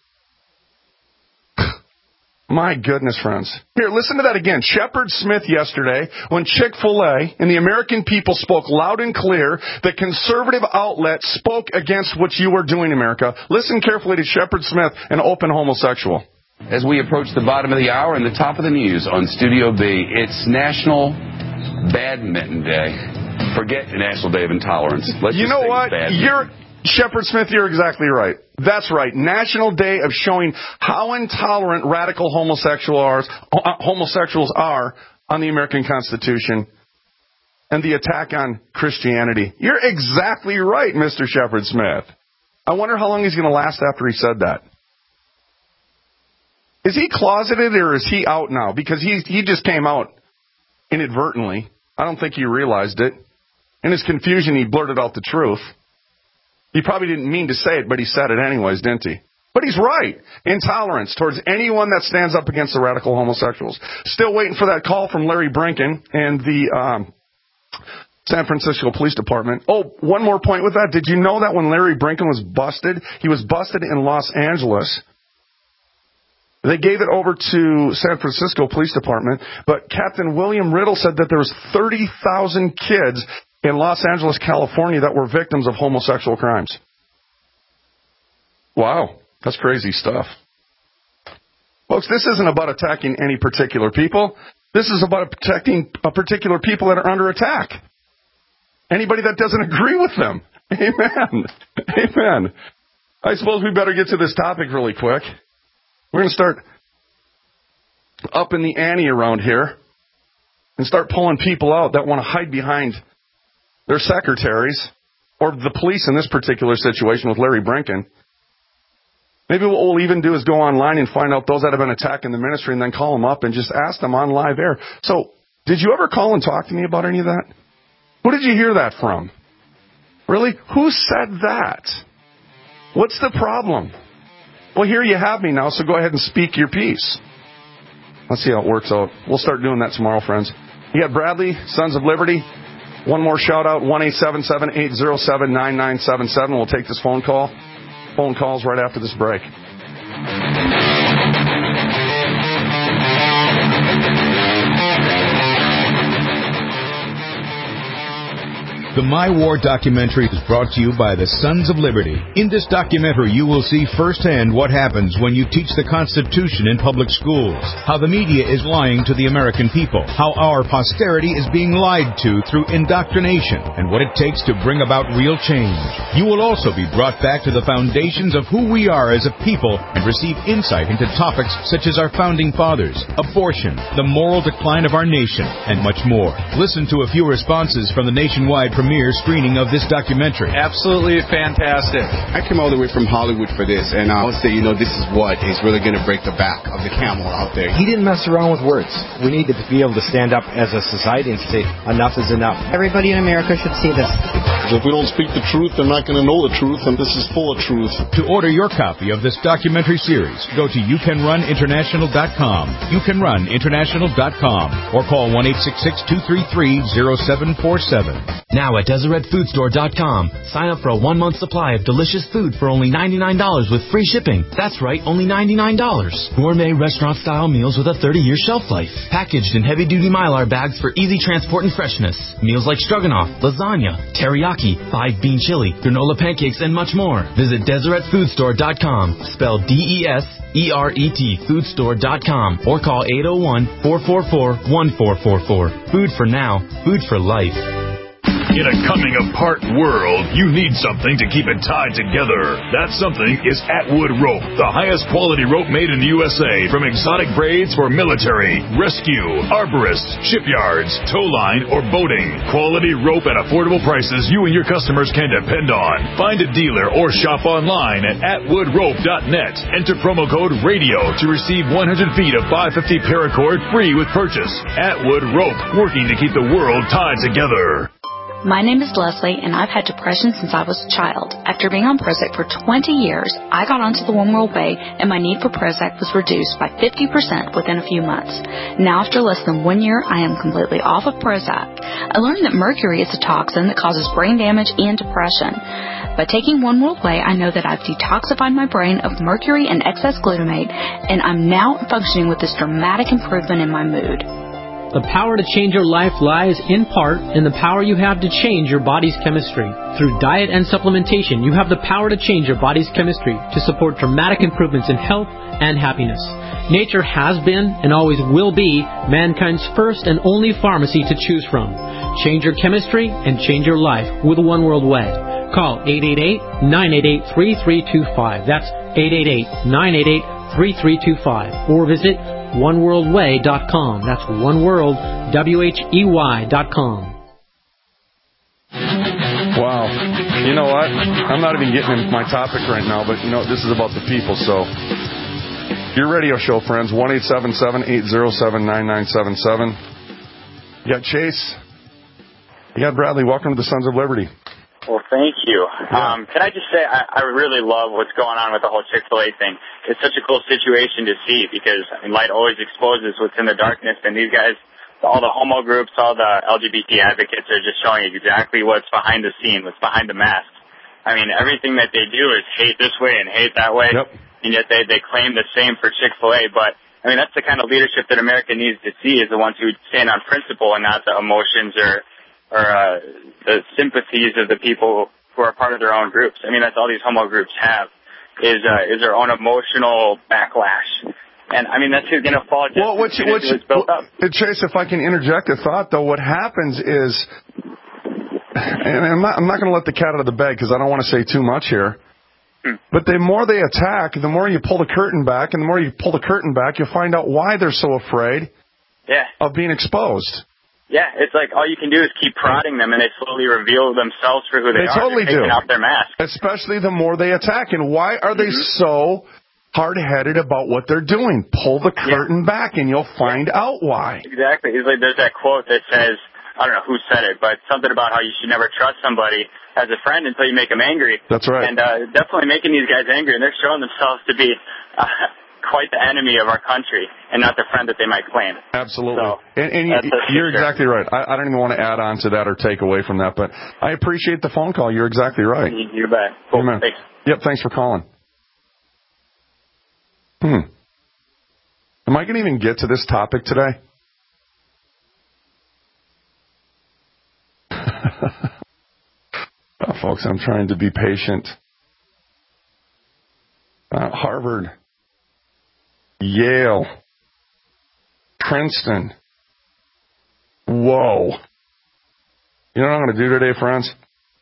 My goodness, friends. Here, listen to that again. Shepard Smith yesterday, when Chick-fil-A and the American people spoke loud and clear, the conservative outlet spoke against what you were doing, America. Listen carefully to Shepard Smith, an open homosexual. As we approach the bottom of the hour and the top of the news on Studio B, it's National Badminton Day. Forget National Day of Intolerance. Let's you just know stay what? with badminton. You're Shepard Smith, you're exactly right. That's right. National Day of showing how intolerant radical homosexuals are, homosexuals are on the American Constitution and the attack on Christianity. You're exactly right, Mister Shepard Smith. I wonder how long he's going to last after he said that. Is he closeted or is he out now? Because he he just came out inadvertently. I don't think he realized it. In his confusion, he blurted out the truth. He probably didn't mean to say it, but he said it anyways, didn't he? But he's right. Intolerance towards anyone that stands up against the radical homosexuals. Still waiting for that call from Larry Brinken and the um, San Francisco Police Department. Oh, one more point with that. Did you know that when Larry Brinken was busted, he was busted in Los Angeles. They gave it over to San Francisco Police Department, but Captain William Riddle said that there was thirty thousand kids in Los Angeles, California, that were victims of homosexual crimes. Wow, that's crazy stuff. Folks, this isn't about attacking any particular people. This is about protecting a particular people that are under attack. Anybody that doesn't agree with them. Amen. Amen. I suppose we better get to this topic really quick. We're going to start up in the ante around here and start pulling people out that want to hide behind their secretaries, or the police in this particular situation with Larry Brinken. Maybe what we'll even do is go online and find out those that have been attacking the ministry and then call them up and just ask them on live air. So, did you ever call and talk to me about any of that? Who did you hear that from? Really? Who said that? What's the problem? Well, here you have me now, so go ahead and speak your piece. Let's see how it works out. We'll start doing that tomorrow, friends. You got Bradley, Sons of Liberty. One more shout out, one eight seven seven, eight zero seven, nine nine seven seven. We'll take this phone call. Phone calls right after this break. The My War documentary is brought to you by the Sons of Liberty. In this documentary, you will see firsthand what happens when you teach the Constitution in public schools, how the media is lying to the American people, how our posterity is being lied to through indoctrination, and what it takes to bring about real change. You will also be brought back to the foundations of who we are as a people and receive insight into topics such as our founding fathers, abortion, the moral decline of our nation, and much more. Listen to a few responses from the nationwide premiere screening of this documentary. Absolutely fantastic. I came all the way from Hollywood for this, and I would say, you know, this is what is really going to break the back of the camel out there. He didn't mess around with words. We need to be able to stand up as a society and say, enough is enough. Everybody in America should see this. If we don't speak the truth, they're not going to know the truth, and this is full of truth. To order your copy of this documentary series, go to you can run international dot com, you can run international dot com, or call one eight six six, two three three, zero seven four seven. Now at Deseret Food Store dot com, sign up for a one-month supply of delicious food for only ninety-nine dollars with free shipping. That's right, only ninety-nine dollars. Gourmet restaurant-style meals with a thirty-year shelf life. Packaged in heavy-duty Mylar bags for easy transport and freshness. Meals like stroganoff, lasagna, teriyaki, five-bean chili, granola pancakes, and much more. Visit Deseret Food Store dot com, spelled D E S E R E T, food store dot com, or call eight oh one, four four four, one four four four. Food for now, food for life. In a coming-apart world, you need something to keep it tied together. That something is Atwood Rope, the highest quality rope made in the U S A, from exotic braids for military, rescue, arborists, shipyards, tow line, or boating. Quality rope at affordable prices you and your customers can depend on. Find a dealer or shop online at atwood rope dot net. Enter promo code RADIO to receive one hundred feet of five fifty paracord free with purchase. Atwood Rope, working to keep the world tied together. My name is Leslie, and I've had depression since I was a child. After being on Prozac for twenty years, I got onto the One World Way, and my need for Prozac was reduced by fifty percent within a few months. Now, after less than one year, I am completely off of Prozac. I learned that mercury is a toxin that causes brain damage and depression. By taking One World Way, I know that I've detoxified my brain of mercury and excess glutamate, and I'm now functioning with this dramatic improvement in my mood. The power to change your life lies, in part, in the power you have to change your body's chemistry. Through diet and supplementation, you have the power to change your body's chemistry to support dramatic improvements in health and happiness. Nature has been, and always will be, mankind's first and only pharmacy to choose from. Change your chemistry and change your life with One World Way. Call eight eight eight, nine eight eight, three three two five. That's eight eight eight, nine eight eight, three three two five. Or visit one world way dot com. That's one world, W H E Y dot com. Wow. You know what? I'm not even getting into my topic right now, but, you know, this is about the people, so. Your radio show, friends, one eight seven seven, eight oh seven, nine nine seven seven. You got Chase. You got Bradley. Welcome to the Sons of Liberty. Well, thank you. Um, can I just say I, I really love what's going on with the whole Chick-fil-A thing. It's such a cool situation to see because I mean, light always exposes what's in the darkness, and these guys, all the homo groups, all the L G B T advocates are just showing exactly what's behind the scene, what's behind the mask. I mean, everything that they do is hate this way and hate that way, yep. And yet they, they claim the same for Chick-fil-A. But, I mean, that's the kind of leadership that America needs to see, is the ones who stand on principle and not the emotions or or uh, the sympathies of the people who are part of their own groups. I mean, that's all these homo groups have, is uh, is their own emotional backlash. And, I mean, that's who's going to fall just well, what you, what you, built up. Chase, if I can interject a thought, though, what happens is, and I'm not, I'm not going to let the cat out of the bag because I don't want to say too much here, hmm. but the more they attack, the more you pull the curtain back, and the more you pull the curtain back, you'll find out why they're so afraid yeah. of being exposed. Yeah, it's like all you can do is keep prodding them, and they slowly reveal themselves for who they, they are. Totally They're taking do. off their mask. Especially the more they attack. And why are they mm-hmm. so hard-headed about what they're doing? Pull the curtain yeah. back, and you'll find yeah. out why. Exactly. It's like there's that quote that says, I don't know who said it, but something about how you should never trust somebody as a friend until you make them angry. That's right. And uh, definitely making these guys angry, and they're showing themselves to be uh, quite the enemy of our country and not the friend that they might claim. Absolutely. So, and and you, you're exactly right. I, I don't even want to add on to that or take away from that, but I appreciate the phone call. You're exactly right. You, you bet. Cool. Amen. Thanks. Yep, thanks for calling. Hmm. Am I going to even get to this topic today? folks. I'm trying to be patient. Uh, Harvard, Yale, Princeton. Whoa. You know what I'm going to do today, friends?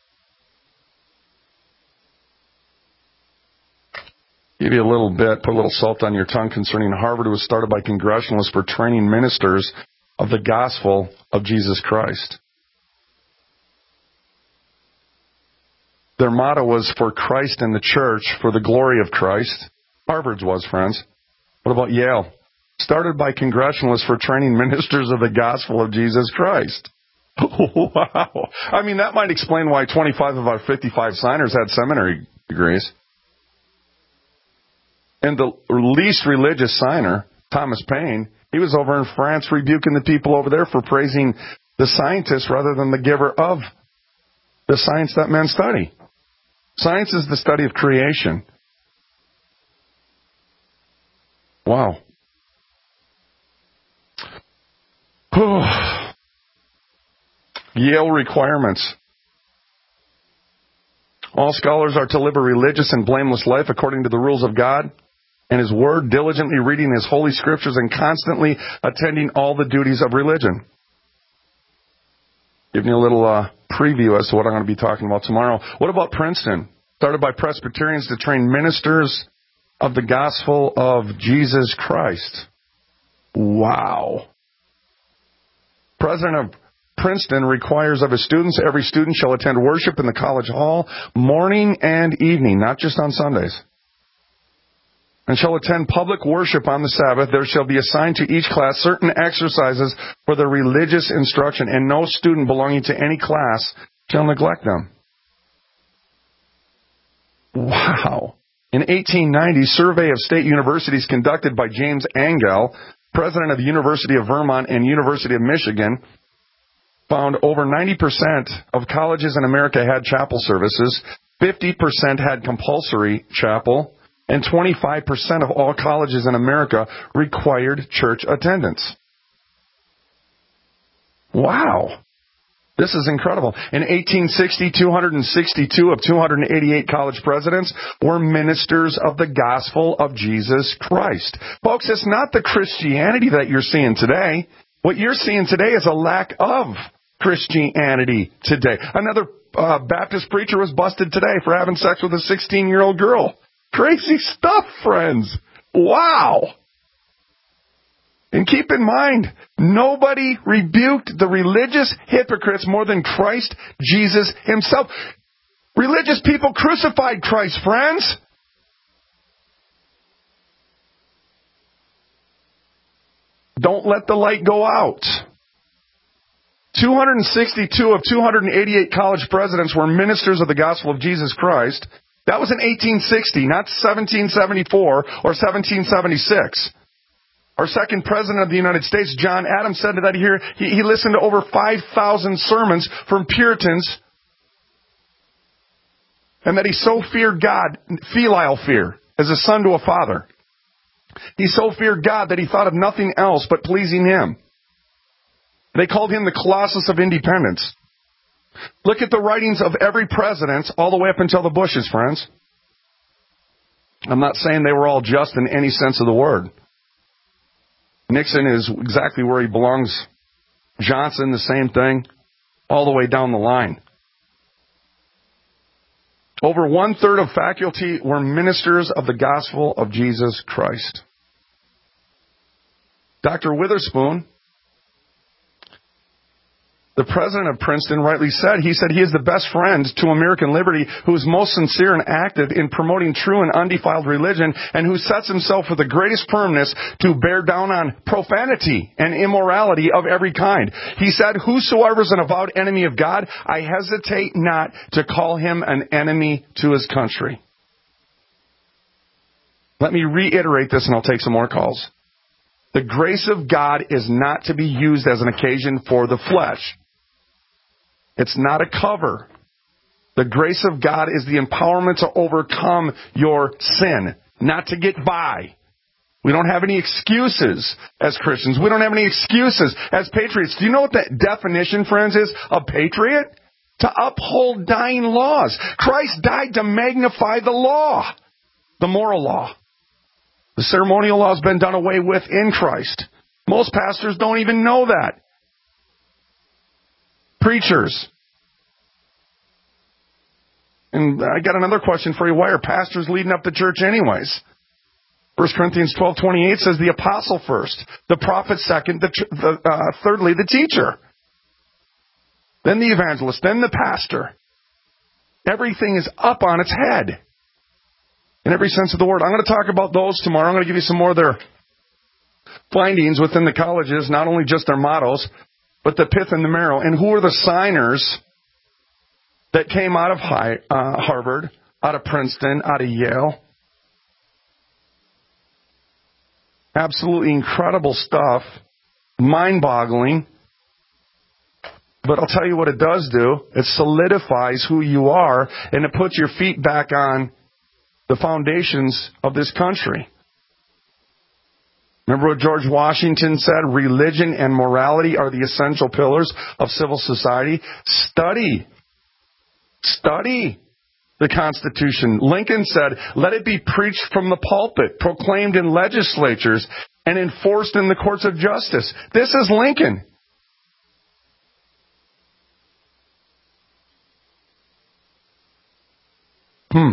Give you a little bit, put a little salt on your tongue concerning Harvard. It was started by congressionalists for training ministers of the gospel of Jesus Christ. Their motto was for Christ and the church, for the glory of Christ. Harvard's was, friends. What about Yale? Started by congressionalists for training ministers of the gospel of Jesus Christ. Wow. I mean, that might explain why twenty-five of our fifty-five signers had seminary degrees. And the least religious signer, Thomas Paine, he was over in France rebuking the people over there for praising the scientist rather than the giver of the science that men study. Science is the study of creation. Wow. Yale requirements. All scholars are to live a religious and blameless life according to the rules of God and His Word, diligently reading His holy scriptures and constantly attending all the duties of religion. Give me a little uh, preview as to what I'm going to be talking about tomorrow. What about Princeton? Started by Presbyterians to train ministers of the gospel of Jesus Christ. Wow. President of Princeton requires of his students, every student shall attend worship in the college hall morning and evening, not just on Sundays, and shall attend public worship on the Sabbath. There shall be assigned to each class certain exercises for their religious instruction, and no student belonging to any class shall neglect them. Wow. In eighteen ninety, survey of state universities conducted by James Angell, president of the University of Vermont and University of Michigan, found over ninety percent of colleges in America had chapel services, fifty percent had compulsory chapel, and twenty-five percent of all colleges in America required church attendance. Wow. This is incredible. In eighteen sixty, two hundred sixty-two of two hundred eighty-eight college presidents were ministers of the gospel of Jesus Christ. Folks, it's not the Christianity that you're seeing today. What you're seeing today is a lack of Christianity today. Another uh, Baptist preacher was busted today for having sex with a sixteen-year-old girl. Crazy stuff, friends. Wow. And keep in mind, nobody rebuked the religious hypocrites more than Christ Jesus Himself. Religious people crucified Christ, friends. Don't let the light go out. two hundred sixty-two of two hundred eighty-eight college presidents were ministers of the gospel of Jesus Christ. That was in eighteen sixty, not seventeen seventy-four or seventeen seventy-six. Our second president of the United States, John Adams, said that he, he listened to over five thousand sermons from Puritans, and that he so feared God, filial fear, as a son to a father. He so feared God that he thought of nothing else but pleasing Him. They called him the Colossus of Independence. Look at the writings of every president all the way up until the Bushes, friends. I'm not saying they were all just in any sense of the word. Nixon is exactly where he belongs. Johnson, the same thing, all the way down the line. Over one-third of faculty were ministers of the gospel of Jesus Christ. Doctor Witherspoon, the president of Princeton, rightly said, he said he is the best friend to American liberty, who is most sincere and active in promoting true and undefiled religion, and who sets himself with the greatest firmness to bear down on profanity and immorality of every kind. He said, whosoever is an avowed enemy of God, I hesitate not to call him an enemy to his country. Let me reiterate this, and I'll take some more calls. The grace of God is not to be used as an occasion for the flesh. It's not a cover. The grace of God is the empowerment to overcome your sin, not to get by. We don't have any excuses as Christians. We don't have any excuses as patriots. Do you know what the definition, friends, is of patriot? to uphold dying laws. Christ died to magnify the law, the moral law. The ceremonial law has been done away with in Christ. Most pastors don't even know that. Preachers. And I got another question for you. Why are pastors leading up the church anyways? First Corinthians twelve twenty-eight says the apostle first, the prophet second, the, the uh, thirdly the teacher, then the evangelist, then the pastor. Everything is up on its head in every sense of the word. I'm going to talk about those tomorrow. I'm going to give you some more of their findings within the colleges, not only just their mottos, but the pith and the marrow. And who are the signers that came out of high, uh, Harvard, out of Princeton, out of Yale. Absolutely incredible stuff. Mind-boggling. But I'll tell you what it does do. It solidifies who you are, and it puts your feet back on the foundations of this country. Remember what George Washington said? Religion and morality are the essential pillars of civil society. Study. Study the Constitution. Lincoln said, let it be preached from the pulpit, proclaimed in legislatures, and enforced in the courts of justice. This is Lincoln. Hmm.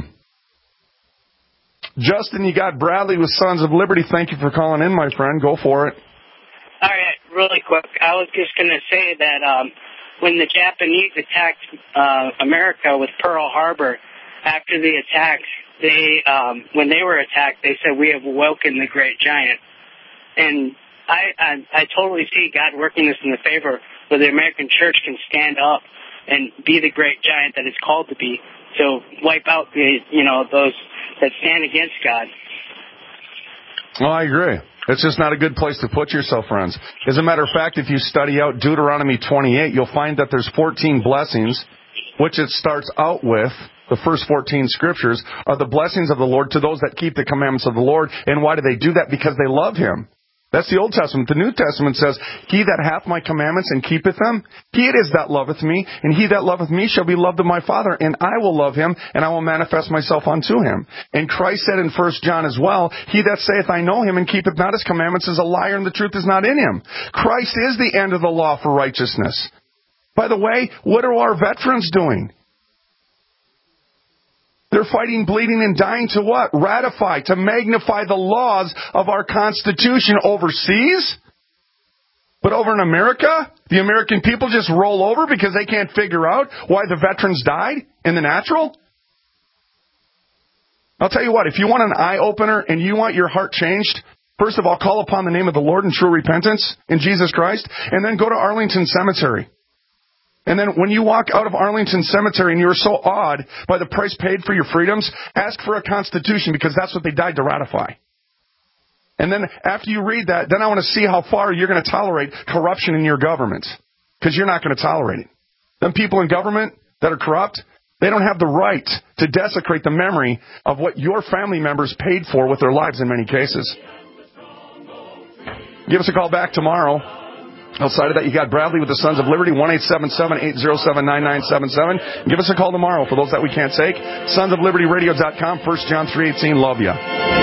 Justin, you got Bradley with Sons of Liberty. Thank you for calling in, my friend. Go for it. All right, really quick. I was just going to say that um, when the Japanese attacked uh, America with Pearl Harbor, after the attack, they um, when they were attacked, they said, we have awoken the great giant. And I, I, I totally see God working this in the favor where the American church can stand up and be the great giant that it's called to be. To wipe out the, you know, those that stand against God. Well, I agree. It's just not a good place to put yourself, friends. As a matter of fact, if you study out Deuteronomy twenty-eight, you'll find that there's fourteen blessings, which it starts out with. The first fourteen scriptures are the blessings of the Lord to those that keep the commandments of the Lord. And why do they do that? Because they love Him. That's the Old Testament. The New Testament says, he that hath my commandments and keepeth them, he it is that loveth me, and he that loveth me shall be loved of my Father, and I will love him, and I will manifest myself unto him. And Christ said in First John as well, he that saith I know him and keepeth not his commandments is a liar, and the truth is not in him. Christ is the end of the law for righteousness. By the way, what are our veterans doing? They're fighting, bleeding, and dying to what? Ratify, to magnify the laws of our Constitution overseas? But over in America, the American people just roll over because they can't figure out why the veterans died in the natural? I'll tell you what, if you want an eye-opener and you want your heart changed, first of all, call upon the name of the Lord in true repentance in Jesus Christ, and then go to Arlington Cemetery. And then when you walk out of Arlington Cemetery and you're so awed by the price paid for your freedoms, ask for a constitution because that's what they died to ratify. And then after you read that, then I want to see how far you're going to tolerate corruption in your government because you're not going to tolerate it. Them people in government that are corrupt, they don't have the right to desecrate the memory of what your family members paid for with their lives in many cases. Give us a call back tomorrow. Outside of that, you got Bradley with the Sons of Liberty, one eight seven seven, eight zero seven, nine nine seven seven. Give us a call tomorrow for those that we can't take. sons of liberty radio dot com, First John three eighteen. Love ya.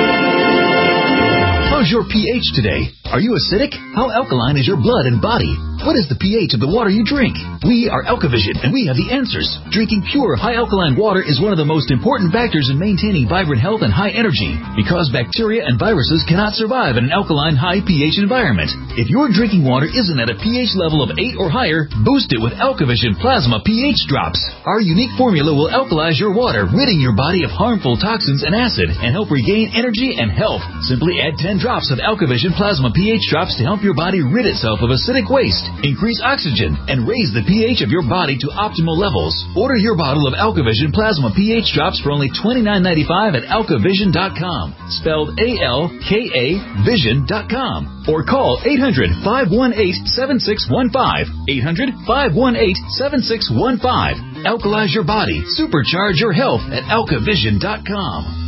How's your pH today? Are you acidic? How alkaline is your blood and body? What is the pH of the water you drink? We are Alkavision, and we have the answers. Drinking pure, high alkaline water is one of the most important factors in maintaining vibrant health and high energy, because bacteria and viruses cannot survive in an alkaline, high pH environment. If your drinking water isn't at a pH level of eight or higher, boost it with Alkavision Plasma pH Drops. Our unique formula will alkalize your water, ridding your body of harmful toxins and acid, and help regain energy and health. Simply add ten drops of Alkavision Plasma pH Drops to help your body rid itself of acidic waste, increase oxygen, and raise the pH of your body to optimal levels. Order your bottle of Alkavision Plasma pH Drops for only twenty-nine ninety-five at alkavision dot com, spelled A L K A vision dot com, or call eight hundred, five one eight, seven six one five, eight hundred, five one eight, seven six one five. Alkalize your body, supercharge your health at alkavision dot com.